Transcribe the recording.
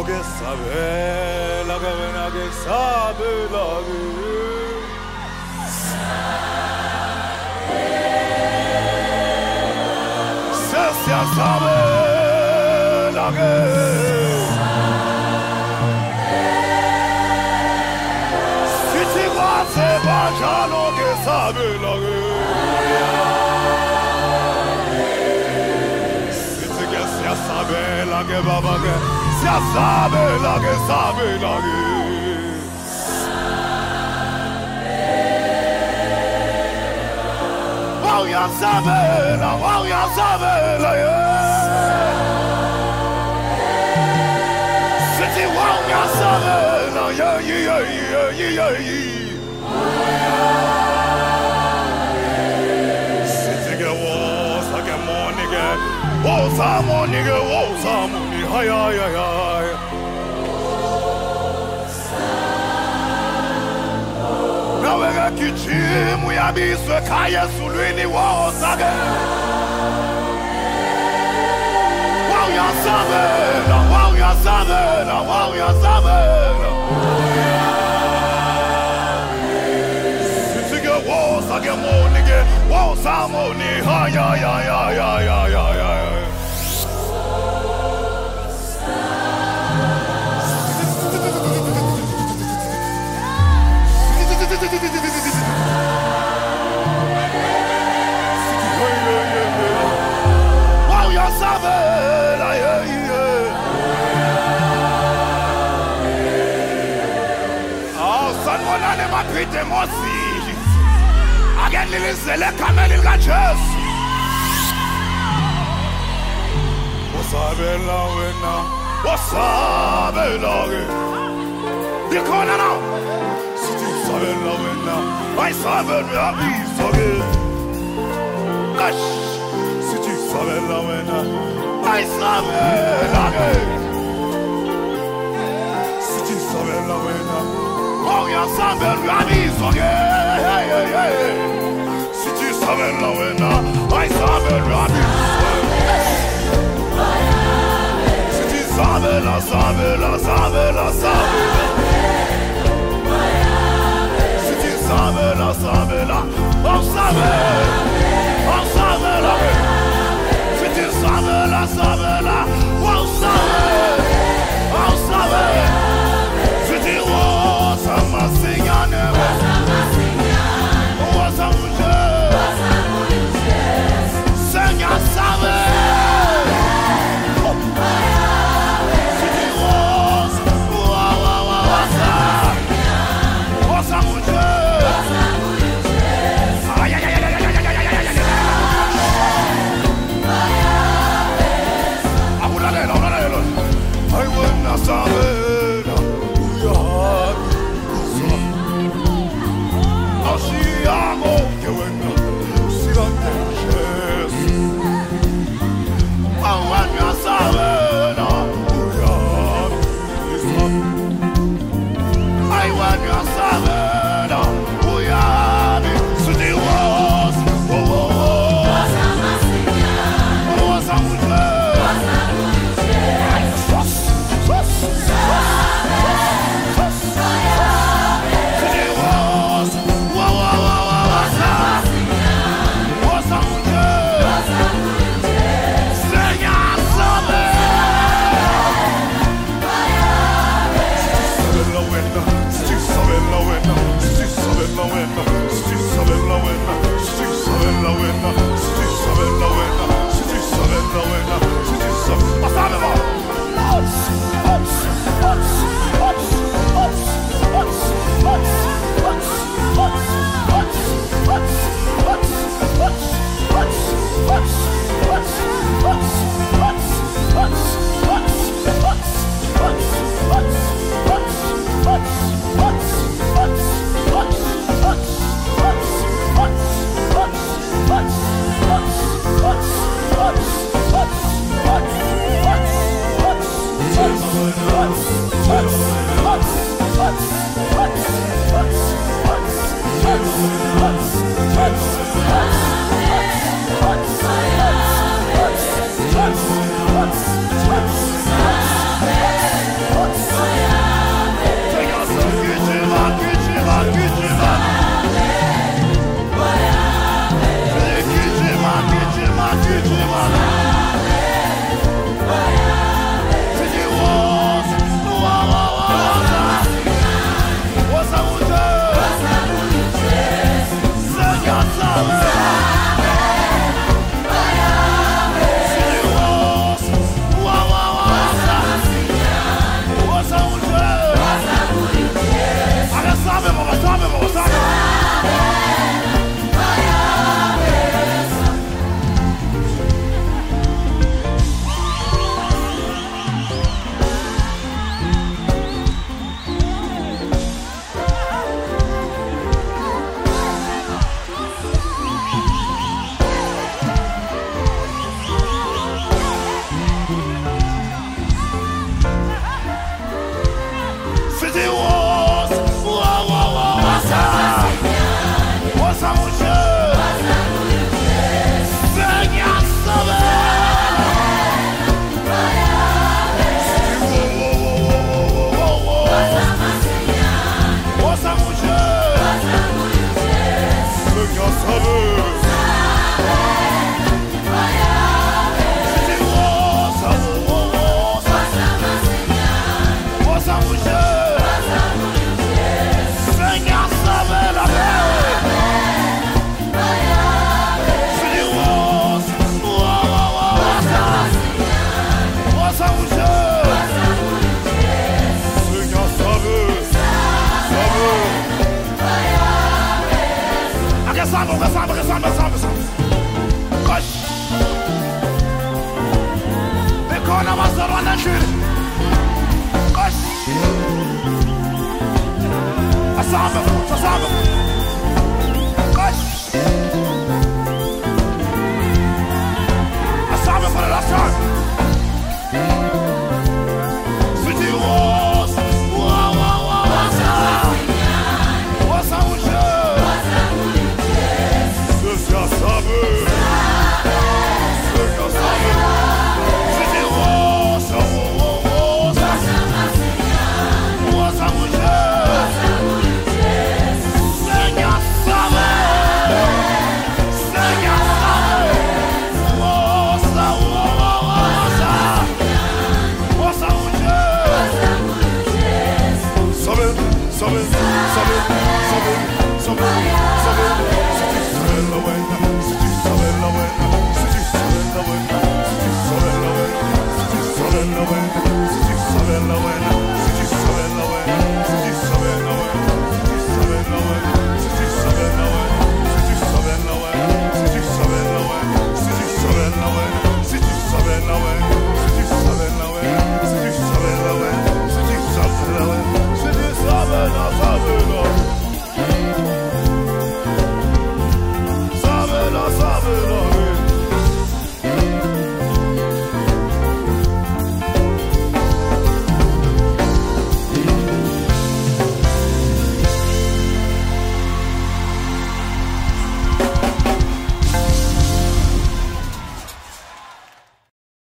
que sabe la que ven que sabe la que se sabe la que si tu vas c'est pas jalo que sabe la que si tu que se sabe la que baba que se sabe la que sabe la que wow ya sabe la City wow ya sabe la yeah City get walls I get more nigga walls I'm on nigga walls I'm on hi Nawega kichimu ya biswe kaya sulwini wao sage Wow ya sabe Sitige wao sage mo nige wao samo ni ha ya Wow ya sabe la San monane ma pite mosi Again lilizele kamel il gaches Wasabe la wena Wasabe la we Dikona now Siti sabe la wena I sabe la bisoge Gosh Siti sabe la wena I sabe la we Siti sabe la wena Oh ya sabe la bisoge Siti sabe la wena I sabe la bisoge Siti sabe la Siti sabe la Oh sabe la Siti sabe la Oh sabe Siti was a masigane was a Senya sabe Siti was was a I wanna saber Asiamo che vengo si vanteges I wanna saber I wanna saber City was khona bazalwane endlini asambe futhi asambe